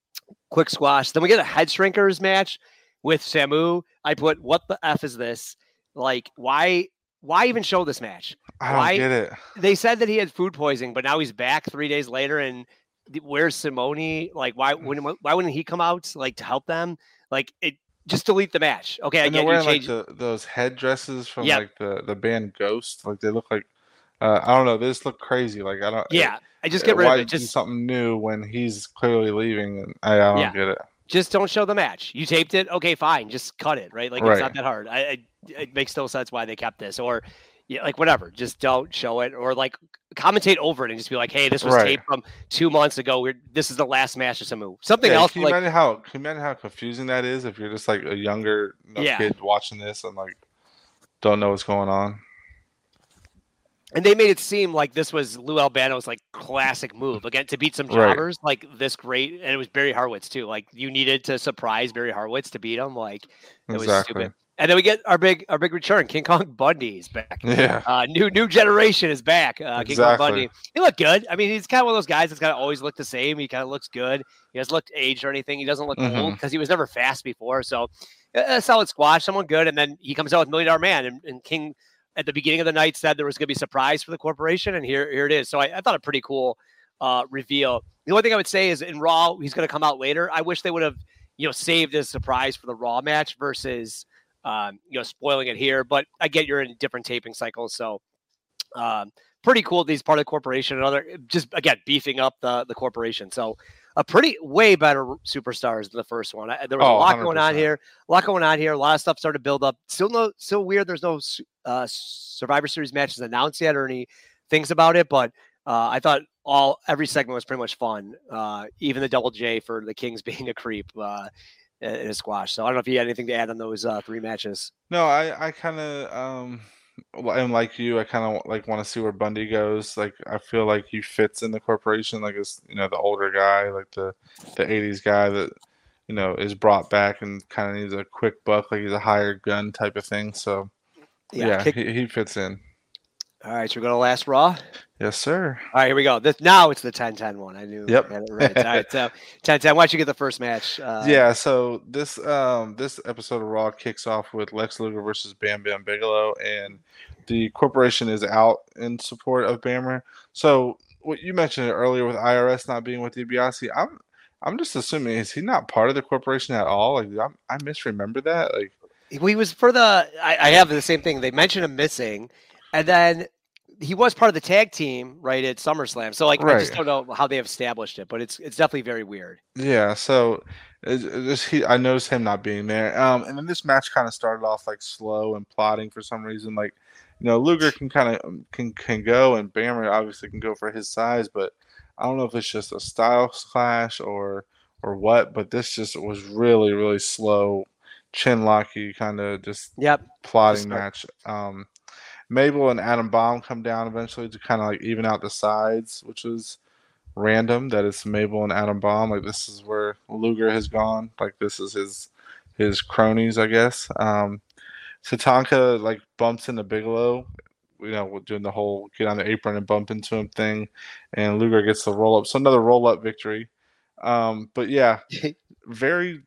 quick squash. Then we get a head shrinkers match with Samu. I put, what the F is this? Like, why, why even show this match? I don't Why- get it. They said that he had food poisoning, but now he's back three days later. And th- where's Simone? Like, why wouldn't, why wouldn't he come out like to help them? Like, it just delete the match. Okay, I And get they're you wearing like change. the, those headdresses from Yep. like the, the band Ghost. Like they look like uh, I don't know. They just look crazy. Like I don't. Yeah, I just uh, get rid why of it. do Just something new when he's clearly leaving. And I, I don't Yeah. get it. just don't show the match. You taped it, okay, fine, just cut it, right? Like Right. it's not that hard. I, I it makes no sense why they kept this, or yeah, like whatever. Just don't show it, or like commentate over it and just be like, hey, this was Right. taped from two months ago. We're this is the last match of Samu. Something Yeah, else, can you like imagine how can you imagine how confusing that is if you're just like a younger you know, Yeah. kid watching this and like don't know what's going on? and they made it seem like this was Lou Albano's like classic move again to beat some Right. jobbers like this great, and it was Barry Harwitz too. Like you needed to surprise Barry Harwitz to beat him. Like it was Exactly. stupid. And then we get our big our big return. King Kong Bundy is back. Yeah. Uh, new new generation is back. Uh, King Kong Exactly. Bundy. He looked good. I mean, he's kind of one of those guys that's kind of always looked the same. He kind of looks good. He doesn't look aged or anything. He doesn't look old Mhm. because he was never fast before. So a solid squash, someone good. And then he comes out with Million Dollar Man, and, and King at the beginning of the night said there was going to be a surprise for the corporation, and here here it is. So I, I thought a pretty cool uh, reveal. The only thing I would say is in Raw, he's going to come out later. I wish they would have you know saved his surprise for the Raw match versus. Um, you know, spoiling it here, but I get you're in different taping cycles, so um, pretty cool. These part of the corporation, and other just again beefing up the the corporation. So a pretty way better superstars than the first one. I, there was a Oh, lot going on one hundred percent. here, a lot going on here. A lot of stuff started to build up. Still no, still weird. There's no uh, Survivor Series matches announced yet or any things about it, but uh, I thought all every segment was pretty much fun. Uh, even the double J for the Kings being a creep. Uh, in a squash. So I don't know if you had anything to add on those uh, three matches. No, I I kind of um am like you. I kind of like want to see where Bundy goes. Like I feel like he fits in the corporation. Like as you know, the older guy, like the the eighties guy that you know is brought back and kind of needs a quick buck. Like he's a hired gun type of thing. So yeah, kick- he, he fits in. All right, so we're going to last Raw. Yes, sir. All right, here we go. This now it's the ten ten one. I knew. Yep. I had it right. All right, so ten ten. Why don't you get the first match? Uh, Yeah, so this um this episode of Raw kicks off with Lex Luger versus Bam Bam Bigelow, and the corporation is out in support of Bammer. So what you mentioned earlier with I R S not being with DiBiase, I'm I'm just assuming is he not part of the corporation at all? Like I'm, I misremember that. Like he was for the. I, I have the same thing. They mentioned him missing, and then he was part of the tag team right at SummerSlam. So like I just Right. don't know how they have established it, but it's it's definitely very weird. yeah, so it's, it's, he I noticed him not being there. Um, and then this match kind of started off like slow and plotting for some reason. Like you know, Luger can kind of can can go, and Bammer obviously can go for his size, but I don't know if it's just a style clash or or what. But this just was really really slow, chin locky kind of just Yep. plotting start. match. Um, Mabel and Adam Bomb come down eventually to kind of like even out the sides, which was random. That it's Mabel and Adam Bomb. Like this is where Luger has gone. Like this is his his cronies, I guess. Um, Tatanka like bumps into Bigelow, you know, doing the whole get on the apron and bump into him thing, and Luger gets the roll up. So another roll up victory. Um, but yeah, very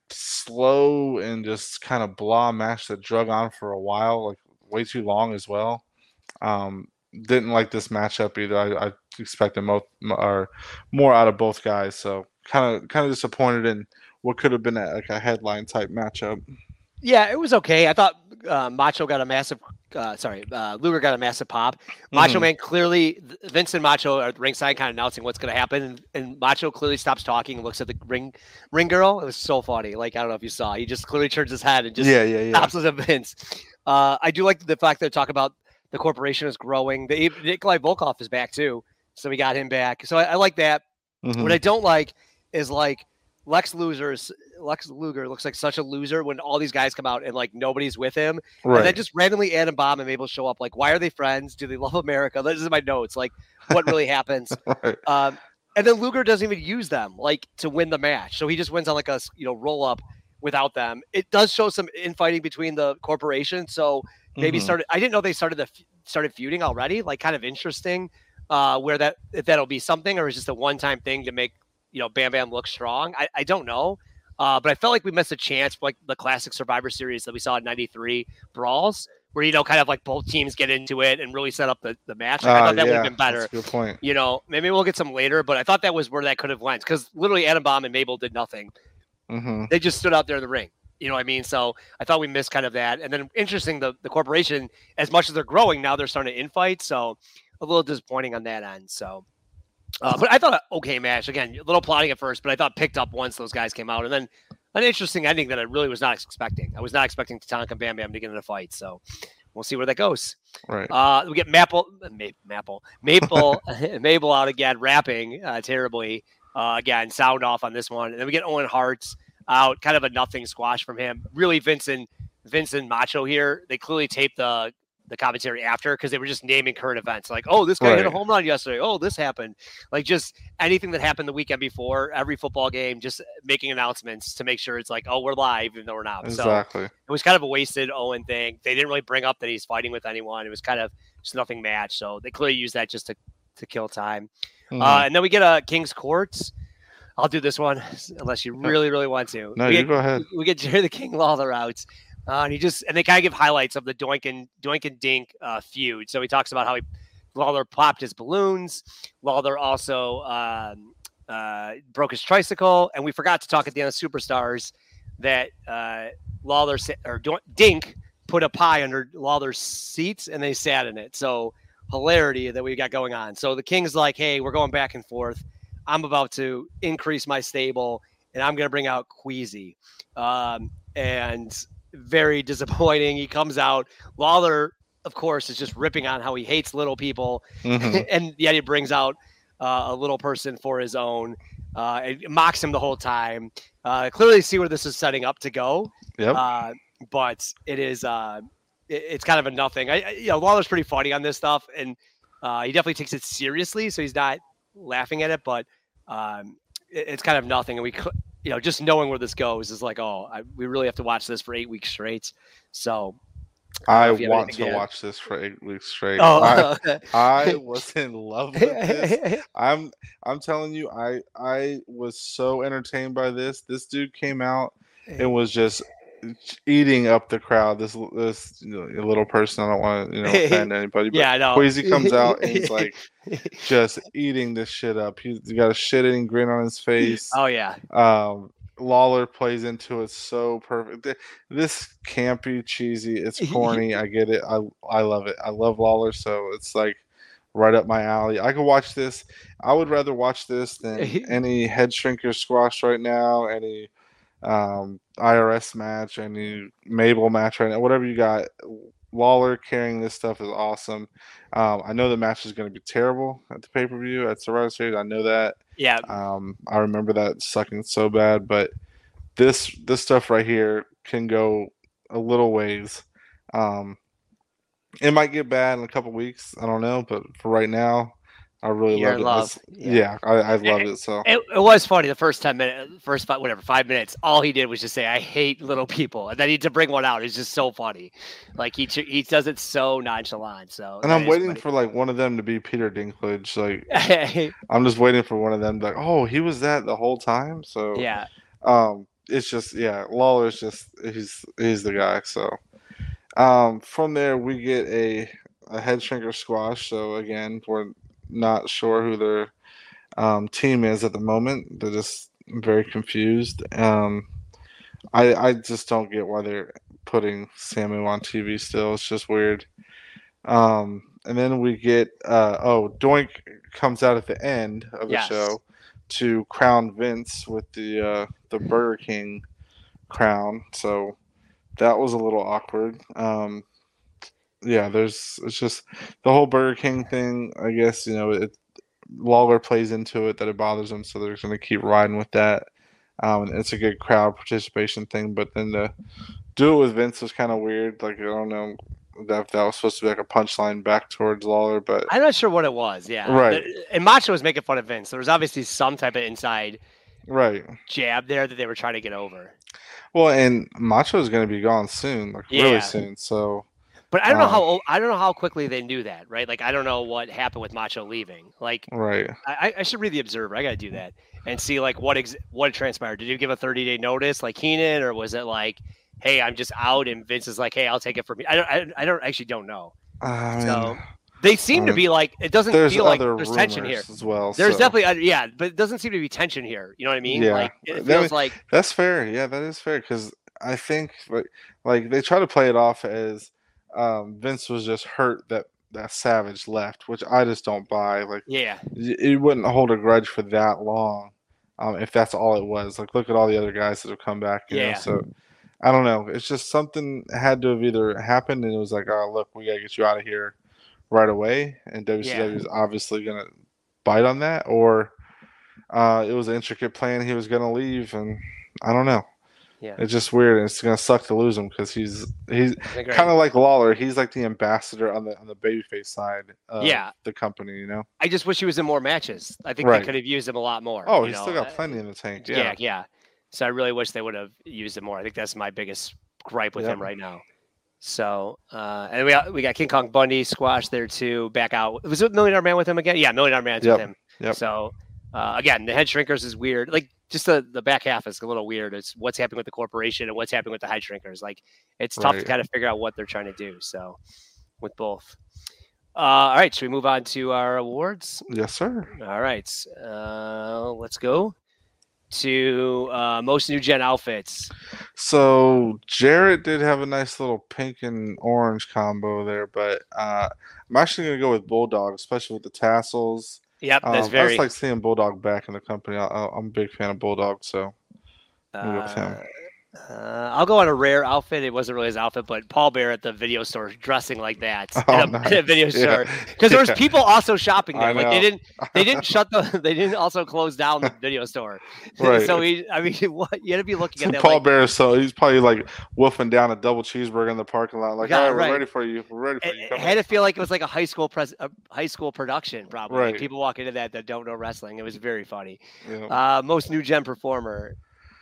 slow and just kind of blah match that drug on for a while, like way too long as well. Um, didn't like this matchup either. I, I expected mo- or more out of both guys, so kind of kind of disappointed in what could have been a, like a headline type matchup. Yeah, it was okay. I thought uh, Macho got a massive, uh, sorry, uh, Luger got a massive pop. Macho Mhm. Man clearly, Vince and Macho are at the ringside kind of announcing what's going to happen. And, and Macho clearly stops talking and looks at the ring ring girl. It was so funny. Like, I don't know if you saw, he just clearly turns his head and just Yeah, yeah, yeah. stops at Vince. Uh, I do like the fact that they talk about the corporation is growing. The, Nikolai Volkov is back too. So we got him back. So I, I like that. Mhm. What I don't like is like Lex Luger's Lex Luger looks like such a loser when all these guys come out and like nobody's with him. And then Right. just randomly Adam Bomb and Mabel show up. Like, why are they friends? Do they love America? This is my notes. Like, what really happens? Right. Um, and then Luger doesn't even use them like to win the match. So he just wins on like a you know roll up without them. It does show some infighting between the corporation. So maybe Mhm. started. I didn't know they started the started feuding already. Like, kind of interesting. Uh, where that if that'll be something or is just a one time thing to make you know Bam Bam look strong. I, I don't know. Uh, but I felt like we missed a chance for like the classic Survivor Series that we saw in ninety-three brawls, where you know kind of like both teams get into it and really set up the, the match. Like, I Uh, thought that would yeah, have been better. that's a good point. You know, maybe we'll get some later, but I thought that was where that could have went because literally Adam Bomb and Mabel did nothing. Hmm. They just stood out there in the ring. You know what I mean? So I thought we missed kind of that. And then interesting, the, the corporation, as much as they're growing, now they're starting to infight. So a little disappointing on that end. So, uh, but I thought an okay match. Again, a little plotting at first, but I thought picked up once those guys came out. And then an interesting ending that I really was not expecting. I was not expecting Tatanka and Bam Bam to get in a fight. So we'll see where that goes. Right. Uh, we get Maple, Maple, Maple, Mabel out again, rapping uh, terribly. Uh, again, sound off on this one. And then we get Owen Hart out, kind of a nothing squash from him. Really, Vincent, Vincent Macho here. They clearly taped the the commentary after because they were just naming current events. Like, oh, this guy hit a Right. home run yesterday. Oh, this happened. Like, just anything that happened the weekend before, every football game, just making announcements to make sure it's like, oh, we're live, even though we're not. So Exactly. it was kind of a wasted Owen thing. They didn't really bring up that he's fighting with anyone. It was kind of just nothing match. So they clearly used that just to, to kill time. Mhm. Uh, and then we get a King's Courts. I'll do this one unless you really, really want to. No, we you get, go ahead. We get Jerry the King Lawler out. Uh, and he just and they kind of give highlights of the Doink and Doink and Dink uh, feud. So he talks about how he Lawler popped his balloons. Lawler also um, uh, broke his tricycle, and we forgot to talk at the end of Superstars that uh, Lawler sa- or Do- Dink put a pie under Lawler's seats, and they sat in it. So hilarity that we got going on. So the King's like, "Hey, we're going back and forth. I'm about to increase my stable, and I'm going to bring out Queasy." Um, and very disappointing. He comes out. Lawler, of course, is just ripping on how he hates little people. Mhm. And yet he brings out uh, a little person for his own. Uh, and mocks him the whole time. Uh, clearly see where this is setting up to go. Yep. Uh, but it is uh, it, it's kind of a nothing. I, I, you know, Lawler's pretty funny on this stuff, and uh, he definitely takes it seriously. So he's not laughing at it, but um, it, it's kind of nothing. And we, you know, just knowing where this goes is like, oh, I, we really have to watch this for eight weeks straight. So I if you have want anything to to add. watch this for eight weeks straight. oh, I, I was in love with this. I'm I'm telling you, I I was so entertained by this. This dude came out and was just eating up the crowd. This this you know, little person. I don't want to you know offend anybody, but yeah, I know. Queasy comes out and he's like just eating this shit up. He's got a shit-eating grin on his face. oh yeah, Um, Lawler plays into it so perfect. Th- This campy, cheesy. It's corny. I get it. I I love it. I love Lawler, so it's like right up my alley. I could watch this. I would rather watch this than any head shrinker squash right now. Any um, I R S match. Any Mabel match right now. Whatever you got. Lawler carrying this stuff is awesome. Um, I know the match is going to be terrible at the pay per view at Survivor Series. I know that. yeah. Um, I remember that sucking so bad, but this this stuff right here can go a little ways. Um, it might get bad in a couple weeks. I don't know, but for right now, I really You're loved in it. love. That's- Yeah, I, I loved it. So It, it was funny the first ten minutes, first five, whatever, five minutes. All he did was just say, "I hate little people," and then he to bring one out. It's just so funny. Like he he does it so nonchalant. So and that I'm is waiting funny. for like one of them to be Peter Dinklage. Like I'm just waiting for one of them to like, oh, he was that the whole time. So yeah, um, it's just yeah, Lawler's just he's he's the guy. So um, from there we get a a head shrinker squash. So again, we're not sure who their um, team is at the moment. They're just very confused. Um, I I just don't get why they're putting Samu on T V still. It's just weird. Um, and then we get uh, oh Doink comes out at the end of the Yes. show to crown Vince with the uh, the Burger King crown. So that was a little awkward. Um, yeah, there's it's just the whole Burger King thing. I guess you know it. Lawler plays into it that it bothers him, so they're going to keep riding with that. Um, and it's a good crowd participation thing, but then to do it with Vince was kind of weird. Like I don't know that that was supposed to be like a punchline back towards Lawler, but I'm not sure what it was. Yeah, Right. And Macho was making fun of Vince. There was obviously some type of inside right. jab there that they were trying to get over. Well, and Macho is going to be gone soon, like really Yeah. soon. So But I don't know Um, how I don't know how quickly they knew that, right? Like I don't know what happened with Macho leaving. Like right. I, I should read the Observer. I got to do that and see like what ex- what transpired. Did you give a thirty day notice like Heenan, or was it like, hey, I'm just out, and Vince is like, hey, I'll take it from me. I don't I, I don't actually don't know. I mean, So they seem I to mean, be like it doesn't there's feel like other there's tension here. rumors as well. There's so- definitely uh, yeah, but it doesn't seem to be tension here. You know what I mean? Yeah. Like it That feels would- like That's fair. Yeah, that is fair because I think like like they try to play it off as um, Vince was just hurt that that Savage left, which I just don't buy. Like yeah, y- you wouldn't hold a grudge for that long um, if that's all it was. Like look at all the other guys that have come back. You Yeah. know? So I don't know. It's just something had to have either happened and it was like, oh look, we gotta get you out of here right away, and W C W is obviously gonna bite on that, or uh, it was an intricate plan. He was gonna leave, and I don't know. yeah. It's just weird, and it's gonna suck to lose him because he's he's I agree. kind of like Lawler. He's like the ambassador on the on the babyface side of Yeah. the company, you know. I just wish he was in more matches. I think Right. they could have used him a lot more. Oh, you he's know? still got Uh, plenty in the tank. Yeah. Yeah, yeah, So I really wish they would have used him more. I think that's my biggest gripe with Yep. him right now. So, uh, and we got, we got King Kong Bundy squash there too. Back out. Was it Million Dollar Man with him again? Yeah, Million Dollar Man's Yep. with him. Yep. So uh, again, the head shrinkers is weird. Like just the, the back half is a little weird. It's what's happening with the corporation and what's happening with the head shrinkers. Like it's tough to Right. kind of figure out what they're trying to do. So with both. Uh, all right, should we move on to our awards? yes, sir. All right, uh, let's go to uh, most new gen outfits. So Jarrett did have a nice little pink and orange combo there, but uh, I'm actually gonna go with Bulldog, especially with the tassels. Yep, Um, that's I very. just like seeing Bulldog back in the company. I, I- I'm a big fan of Bulldog, so I'm gonna go with him. uh, uh, I'll go on a rare outfit. It wasn't really his outfit, but Paul Bear at the video store dressing like that Oh, at, a, nice. at a video Yeah. store because there was Yeah. people also shopping there. I Like they know. didn't, they didn't shut the, they didn't also close down the video store. Right. So he, I mean, what you had to be looking at So that. Paul like, Bear, so he's probably like wolfing down a double cheeseburger in the parking lot, like, Yeah, all right, we're right. ready for you. We're ready for It, you. it Come had on." to feel like it was like a high school pres- a high school production, probably. Like, Right. people walk into that that don't know wrestling. It was very funny. Yeah. Uh, most new gen performer.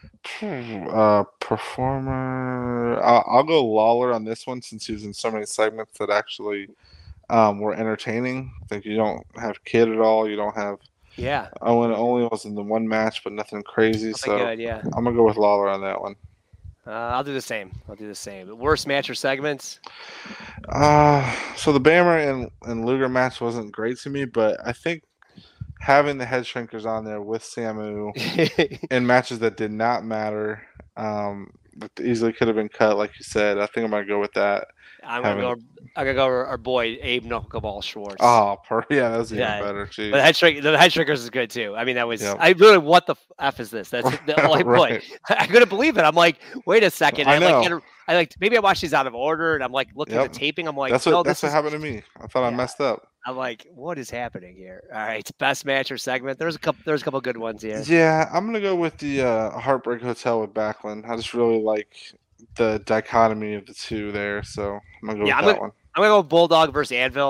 Uh, performer. I'll, I'll go Lawler on this one since he was in so many segments that actually um, were entertaining. I think you don't have Kid at all. You don't have Yeah, Owen. Only was in the one match, but nothing crazy. nothing So good. Yeah, I'm gonna go with Lawler on that one. uh, I'll do the same. I'll do the same. Worst match or segments? Uh, so the Bammer and, and Luger match wasn't great to me, but I think having the head shrinkers on there with Samu in matches that did not matter, um, that easily could have been cut, like you said. I think I'm gonna go with that. I'm gonna Haven't- go. I'm gonna go our, our boy Abe Knuckleball Schwartz. Oh, per- yeah, that's even Yeah. better. Jeez. But the head shrink, the head shrinkers is good too. I mean, that was. Yep. I really, what the f is this? That's the only Right. point. I couldn't believe it. I'm like, wait a second. I I'm like, know. had a- I like maybe I watched these out of order, and I'm like looking at Yep. the taping. I'm like, that's what no, that's this what is. happened to me. I thought I Yeah. messed up. I'm like, what is happening here? All right, best match or segment. There's a couple. There's a couple good ones here. Yeah, I'm gonna go with the uh, Heartbreak Hotel with Backlund. I just really like the dichotomy of the two there, so I'm gonna go Yeah, with I'm that one. I'm gonna go Bulldog versus Anvil.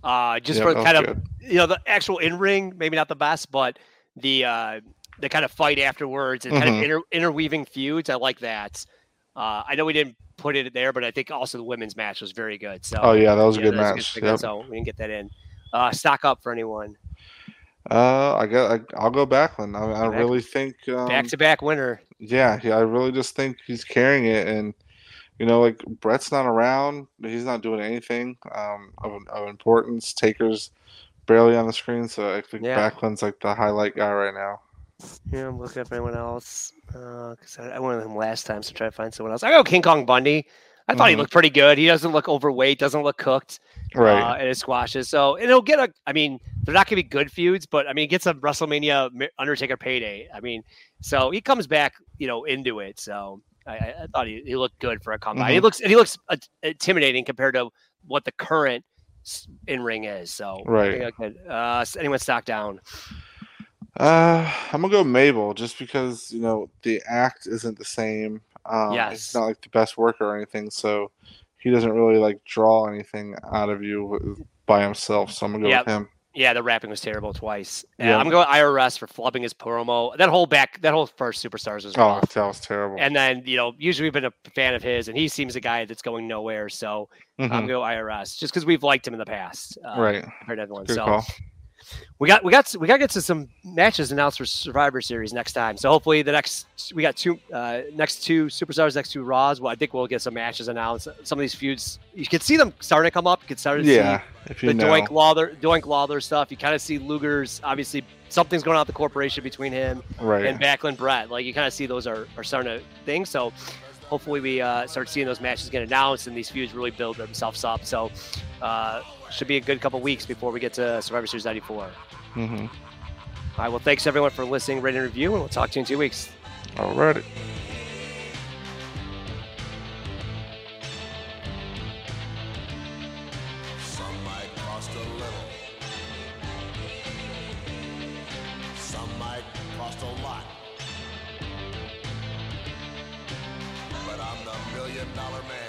Uh, just Yeah, for that kind was of, good. you know, the actual in ring, maybe not the best, but the uh, the kind of fight afterwards and kind Mhm. of inter- interweaving feuds. I like that. Uh, I know we didn't put it there, but I think also the women's match was very good. So, Oh yeah, that was a yeah, good that was match. segment, Yep. So we didn't get that in. Uh, stock up for anyone. Uh, I got. I, I'll go Backlund. I, I Back- really think. Um, Back to back winner. Yeah, yeah. I really just think he's carrying it, and you know, like Brett's not around. He's not doing anything um, of of importance. Taker's barely on the screen, so I think Yeah. Backlund's like the highlight guy right now. Yeah, I'm looking up anyone else because I, I went with him last time, so try to find someone else. I go King Kong Bundy. I thought he Mhm. looked pretty good. He doesn't look overweight, doesn't look cooked Right. uh, in his squashes. So and he'll get a. I mean, they're not going to be good feuds, but I mean, he gets a WrestleMania Mi- Undertaker payday. I mean, so he comes back, you know, into it. So I, I I thought he, he looked good for a comeback. He Mhm. looks and he looks uh, intimidating compared to what the current in ring is. So I Right. think I could. Uh, anyone stock down? Uh, I'm gonna go Mabel just because you know the act isn't the same. Um, Yes. he's not like the best worker or anything, so he doesn't really like draw anything out of you by himself. So I'm gonna go Yep. with him. Yeah, the rapping was terrible twice. Yeah, Yeah. I'm going I R S for flubbing his promo. That whole back, that whole first Superstars was Oh, rough. that was terrible. And then, you know, usually we've been a fan of his, and he seems a guy that's going nowhere. So I'm Mhm. going to go I R S just because we've liked him in the past. Uh, Right. Compared to everyone. Good so call. we got we got we got to get to some matches announced for Survivor Series next time. So hopefully the next we got two uh, next two Superstars, next two Raws. Well, I think we'll get some matches announced. Some of these feuds you can see them starting to come up. You can start to Yeah, see if you the know. Doink Lawler, Doink Lawler stuff. You kind of see Luger's obviously something's going on at the corporation between him Right. and Backlund Brett. Like you kind of see those are, are starting to thing. So hopefully we uh, start seeing those matches get announced and these feuds really build themselves up. So uh, should be a good couple weeks before we get to Survivor Series ninety-four. Mm-hmm. All right. Well, thanks everyone for listening, rating, and review, and we'll talk to you in two weeks. Alrighty. Some might cost a little. Some might cost a lot. But I'm the million dollar man.